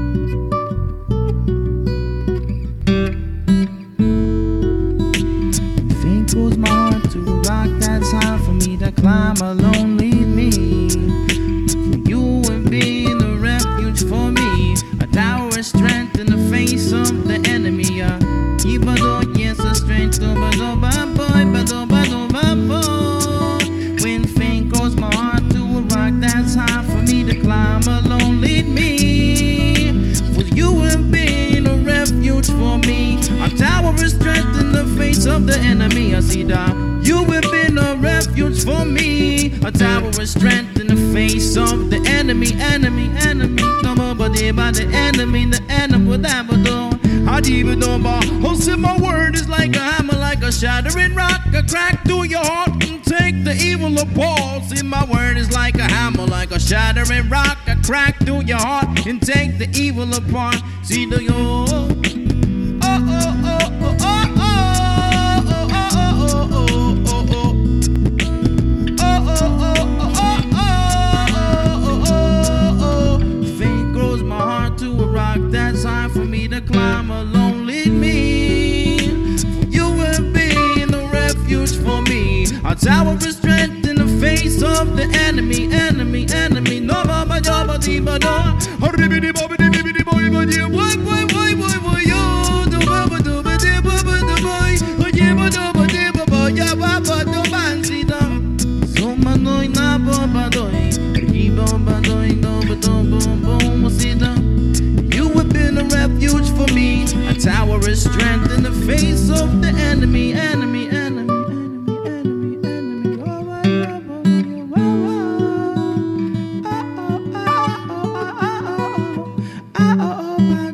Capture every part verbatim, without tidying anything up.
Fate goes my heart to a rock that's hard for me to climb alone. Lead me. You have been a refuge for me, a tower of strength in the face of the enemy. Uh, Even though yes, a strength to but oh, bad boy, but oh, but oh, bad boy. When fate goes my heart to a rock that's hard for me to climb alone. Lead me. For you have been a refuge for me, a tower of strength in the face of the enemy. I see that you have been a refuge for me, a tower of strength in the face of the enemy, enemy, enemy. Nobody but the enemy, the enemy that would do. I even know about oh, see, my word is like a hammer, like a shattering rock, a crack through your heart and take the evil apart. See, my word is like a hammer, like a shattering rock, a crack through your heart and take the evil apart. See the yo. Oh, oh, oh, oh, oh, oh. That's hard for me to climb alone. Lead me. For you have been a refuge for me, a tower of strength in the face of the enemy, enemy, enemy. No, mama, jabba, diba, no. Horribidi, bobbidi, bibidi, boy, boy, boy, boy, boy, boy, boy, yo. Do, baba, do, ba, di, ba, ba, do, boy. Oh, yeah, ba, do, ba, di, ba, boy, ya, ba, ba, do, ban, si, dum. So, manoy, na, bo, ba, doy. Di, bo, ba, doy, no, ba, do, boom, boom, si, dum. A refuge for me, a tower of strength in the face of the enemy, enemy, enemy, enemy, enemy, enemy. Oh, oh, oh, oh, oh, oh,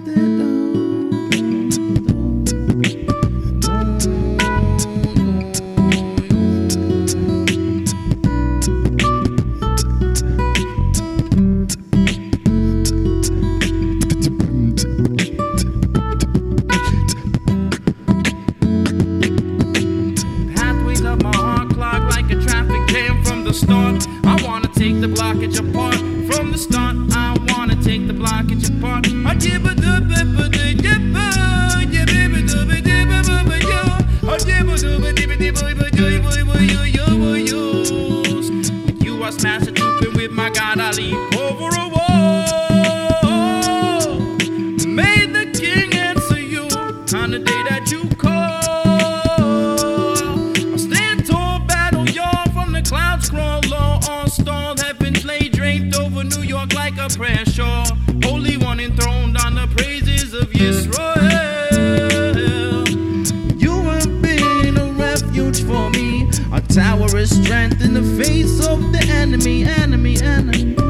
start. I wanna take the blockage apart from the start. I wanna take the blockage apart. I give a dub a dip, yeah, baby, dub a dip, yo. I give a dub a dip, yo, yo, yo, yo. With you, I smash a trooping with my God, I leap over a wall. May the king answer you on the day that you call. Scroll low on stone, heaven's lay draped over New York like a prayer shawl. Holy One enthroned on the praises of Yisrael. You have been a refuge for me, a tower of strength in the face of the enemy, enemy, enemy.